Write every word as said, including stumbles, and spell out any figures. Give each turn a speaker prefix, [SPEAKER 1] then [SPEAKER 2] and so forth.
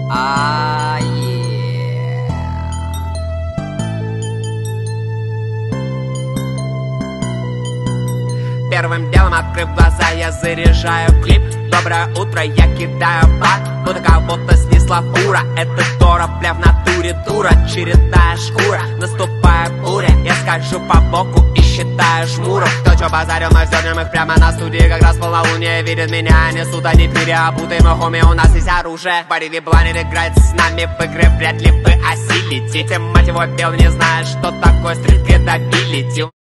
[SPEAKER 1] А, Первым делом, открыв глаза, я заряжаю клип. Доброе утро, я кидаю бак, будто кого-то снесла фура. Это Тора, бля, в натуре дура, чередная шкура. Наступает буря, я скольжу по боку и считаю жмуров. Кто чё базарил, мы вздернем их прямо на студии. Как раз полнолуние видит меня, несут они переобутые. Мы хоми, у нас есть оружие. Барили Бланер играет с нами в игры, вряд ли вы осилите. Тем, мать его, пел, не знает, что такое стрит-кредабилити.